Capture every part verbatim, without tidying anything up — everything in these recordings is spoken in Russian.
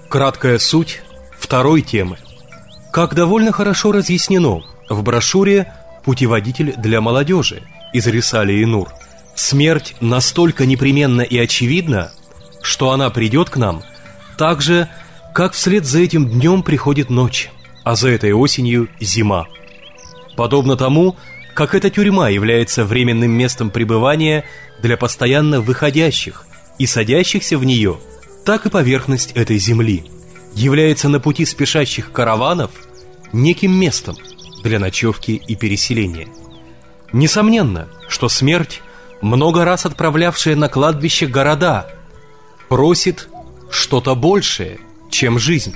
Краткая суть второй темы. Как довольно хорошо разъяснено в брошюре «Путеводитель для молодежи» из Рисали и Нур, смерть настолько непременна и очевидна, что она придет к нам так же, как вслед за этим днем приходит ночь, а за этой осенью зима. Подобно тому, как эта тюрьма является временным местом пребывания для постоянно выходящих и садящихся в нее, так и поверхность этой земли является на пути спешащих караванов неким местом для ночевки и переселения. Несомненно, что смерть, много раз отправлявшая на кладбище города, просит что-то большее, чем жизнь.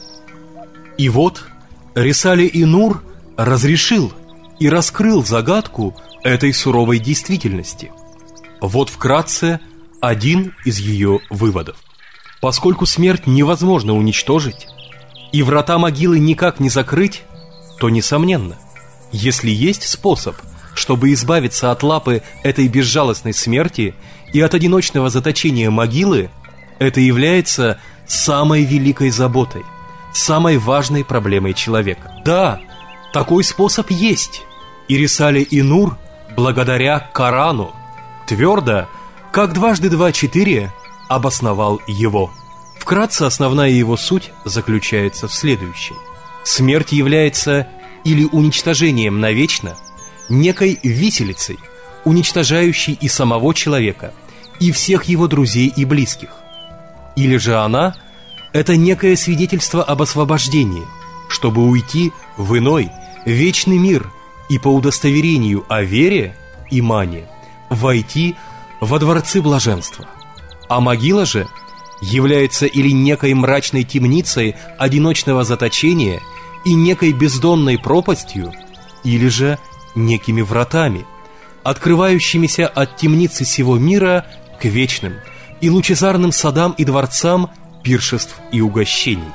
И вот Рисали и Нур разрешил и раскрыл загадку этой суровой действительности. Вот вкратце один из ее выводов. Поскольку смерть невозможно уничтожить и врата могилы никак не закрыть, то, несомненно, если есть способ, чтобы избавиться от лапы этой безжалостной смерти и от одиночного заточения могилы, это является самой великой заботой, самой важной проблемой человека. Да, такой способ есть, и Рисали и Нур, благодаря Корану, твердо, как дважды два четыре, обосновал его. Вкратце, основная его суть заключается в следующем. Смерть является или уничтожением навечно некой виселицей, уничтожающей и самого человека, и всех его друзей и близких. Или же она – это некое свидетельство об освобождении, чтобы уйти в иной, вечный мир и по удостоверению о вере, имане, войти во дворцы блаженства. А могила же является или некой мрачной темницей одиночного заточения и некой бездонной пропастью, или же некими вратами, открывающимися от темницы сего мира к вечным и лучезарным садам и дворцам пиршеств и угощений.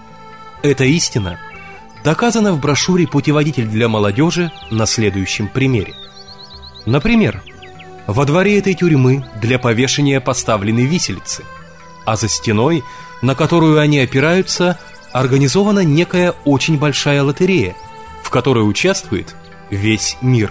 Эта истина доказана в брошюре «Путеводитель для молодежи» на следующем примере. Например, во дворе этой тюрьмы для повешения поставлены виселицы, а за стеной, на которую они опираются, организована некая очень большая лотерея, в которой участвует весь мир.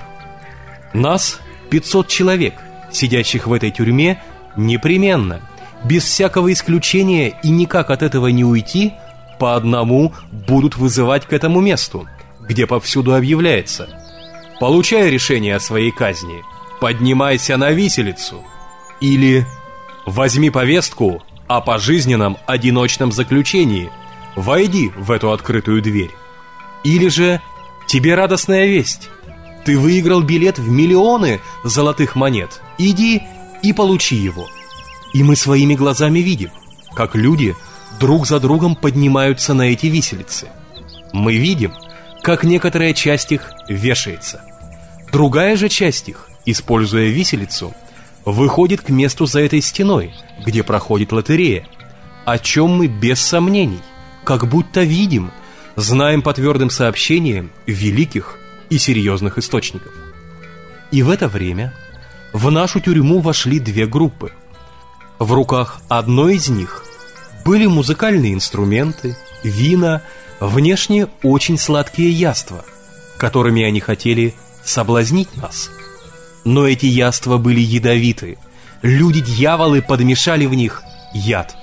Нас, пятьсот человек, сидящих в этой тюрьме, непременно, без всякого исключения и никак от этого не уйти, по одному будут вызывать к этому месту, где повсюду объявляется: «Получай решение о своей казни, поднимайся на виселицу», или «Возьми повестку о пожизненном одиночном заключении, войди в эту открытую дверь», или же «Тебе радостная весть, ты выиграл билет в миллионы золотых монет, иди и получи его». И мы своими глазами видим, как люди друг за другом поднимаются на эти виселицы. Мы видим, как некоторая часть их вешается. Другая же часть их, используя виселицу, выходит к месту за этой стеной, где проходит лотерея, о чем мы без сомнений, как будто видим, знаем по твердым сообщениям великих и серьезных источников. И в это время в нашу тюрьму вошли две группы. В руках одной из них были музыкальные инструменты, вина, внешне очень сладкие яства, которыми они хотели соблазнить нас. Но эти яства были ядовиты. Люди-дьяволы подмешали в них яд.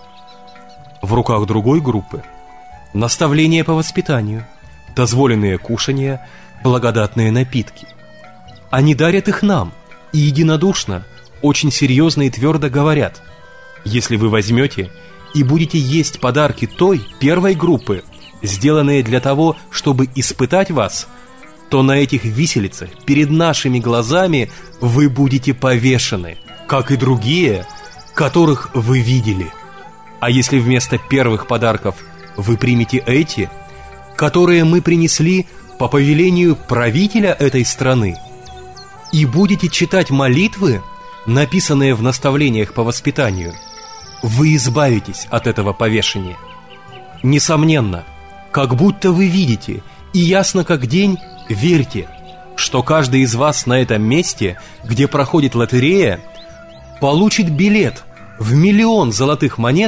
В руках другой группы наставления по воспитанию, дозволенные кушания, благодатные напитки. Они дарят их нам и единодушно, очень серьезно и твердо говорят: если вы возьмете и будете есть подарки той первой группы, сделанные для того, чтобы испытать вас, то на этих виселицах перед нашими глазами вы будете повешены, как и другие, которых вы видели. А если вместо первых подарков вы примете эти, которые мы принесли по повелению правителя этой страны, и будете читать молитвы, написанные в наставлениях по воспитанию, вы избавитесь от этого повешения. Несомненно, как будто вы видите, и ясно как день, верьте, что каждый из вас на этом месте, где проходит лотерея, получит билет в миллион золотых монет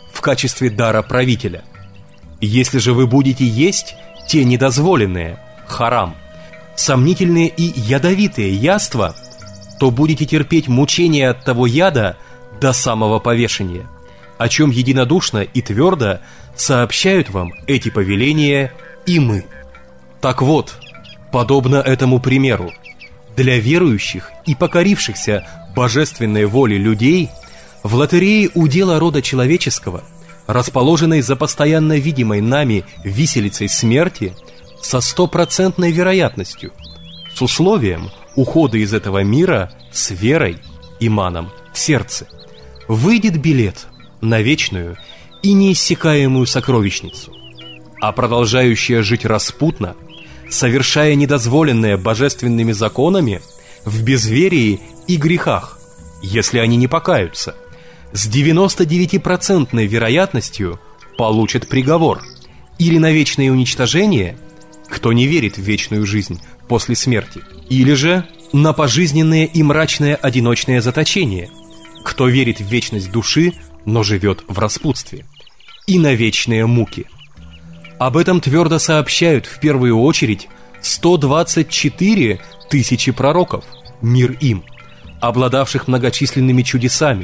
в качестве дара правителя. Если же вы будете есть те недозволенные, харам, сомнительные и ядовитые яства, то будете терпеть мучения от того яда до самого повешения, о чем единодушно и твердо сообщают вам эти повеления и мы. Так вот, подобно этому примеру, для верующих и покорившихся божественной воле людей в лотерее удела рода человеческого, расположенной за постоянно видимой нами виселицей смерти, со стопроцентной вероятностью, с условием ухода из этого мира с верой, иманом в сердце, выйдет билет на вечную и неиссякаемую сокровищницу, а продолжающая жить распутно, совершая недозволенное божественными законами, в безверии и грехах, если они не покаются, с девяносто девять процентов вероятностью получат приговор или на вечное уничтожение, кто не верит в вечную жизнь после смерти, или же на пожизненное и мрачное одиночное заточение, кто верит в вечность души, но живет в распутстве, и на вечные муки. Об этом твердо сообщают в первую очередь сто двадцать четыре тысячи пророков, мир им, обладавших многочисленными чудесами,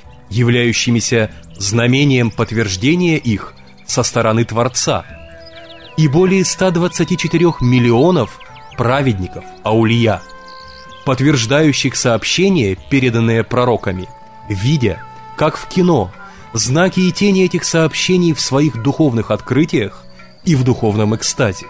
являющимися знамением подтверждения их со стороны Творца, и более ста двадцати четырёх миллионов праведников, аулия, подтверждающих сообщения, переданные пророками, видя, как в кино, знаки и тени этих сообщений в своих духовных открытиях и в духовном экстазе,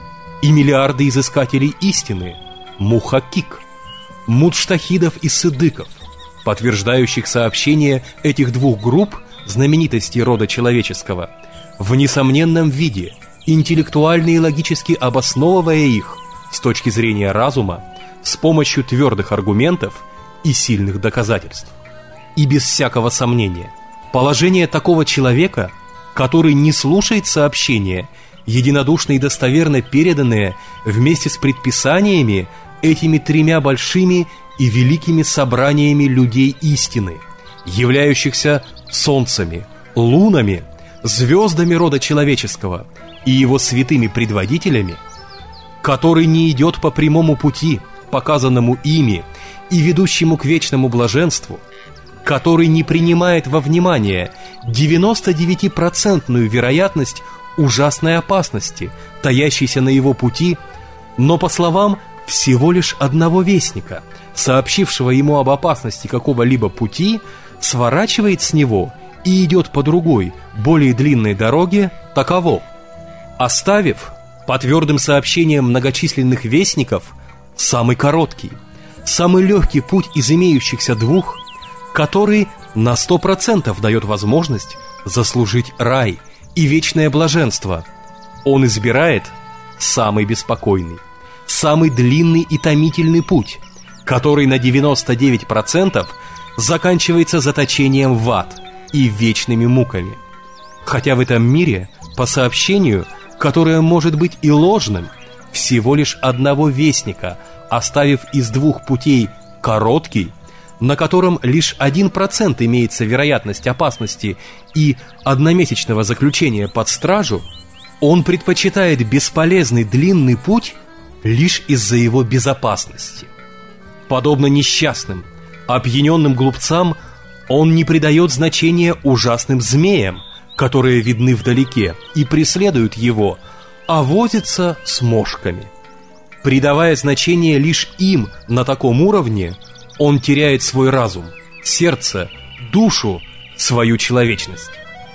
и миллиарды изыскателей истины, мухакик, мудштахидов и сыдыков, подтверждающих сообщения этих двух групп знаменитостей рода человеческого в несомненном виде, интеллектуально и логически обосновывая их с точки зрения разума с помощью твердых аргументов и сильных доказательств. И без всякого сомнения, положение такого человека, который не слушает сообщения, единодушно и достоверно переданные вместе с предписаниями этими тремя большими и великими собраниями людей истины, являющихся солнцами, лунами, звездами рода человеческого и его святыми предводителями, который не идет по прямому пути, показанному ими и ведущему к вечному блаженству, который не принимает во внимание девяносто девять процентов вероятность ужасной опасности, таящейся на его пути, но, по словам всего лишь одного вестника, сообщившего ему об опасности какого-либо пути, сворачивает с него и идет по другой, более длинной дороге, таково: оставив по твердым сообщениям многочисленных вестников самый короткий, самый легкий путь из имеющихся двух, который на сто процентов дает возможность заслужить рай и вечное блаженство, он избирает самый беспокойный, самый длинный и томительный путь, который на девяносто девять процентов заканчивается заточением в ад и вечными муками. Хотя в этом мире, по сообщению, которое может быть и ложным, всего лишь одного вестника, оставив из двух путей короткий, на котором лишь один процент имеется вероятность опасности и одномесячного заключения под стражу, он предпочитает бесполезный длинный путь лишь из-за его безопасности. Подобно несчастным, опьяненным глупцам, он не придает значения ужасным змеям, которые видны вдалеке и преследуют его, а возится с мошками. Придавая значение лишь им на таком уровне, он теряет свой разум, сердце, душу, свою человечность.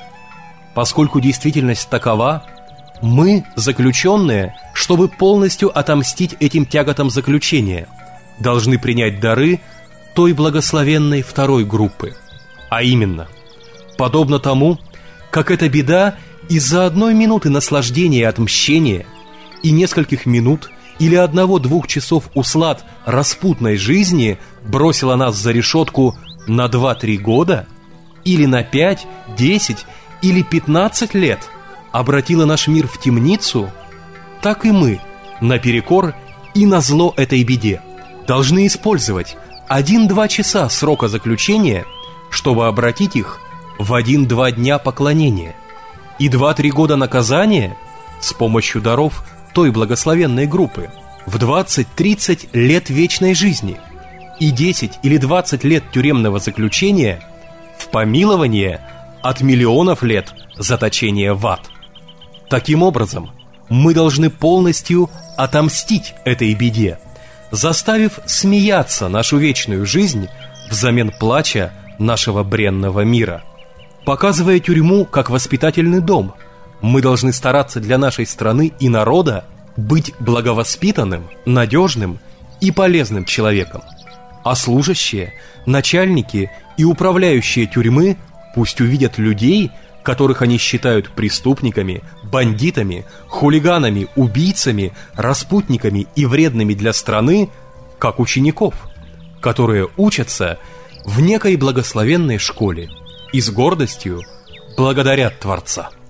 Поскольку действительность такова, мы, заключенные, чтобы полностью отомстить этим тяготам заключения, должны принять дары той благословенной второй группы, а именно, подобно тому, как эта беда из-за одной минуты наслаждения и отмщения и нескольких минут или одного-двух часов услад распутной жизни бросила нас за решетку на два-три года, или на пять, десять или пятнадцать лет обратила наш мир в темницу, так и мы, наперекор и назло этой беде, должны использовать один-два часа срока заключения, чтобы обратить их в один-два дня поклонения и два-три года наказания с помощью даров той благословенной группы в двадцать-тридцать лет вечной жизни и десять или двадцать лет тюремного заключения в помилование от миллионов лет заточения в ад. Таким образом, мы должны полностью отомстить этой беде, заставив смеяться нашу вечную жизнь взамен плача нашего бренного мира. Показывая тюрьму как воспитательный дом, мы должны стараться для нашей страны и народа быть благовоспитанным, надежным и полезным человеком. А служащие, начальники и управляющие тюрьмы пусть увидят людей, которых они считают преступниками, бандитами, хулиганами, убийцами, распутниками и вредными для страны, как учеников, которые учатся в некой благословенной школе и с гордостью благодарят Творца.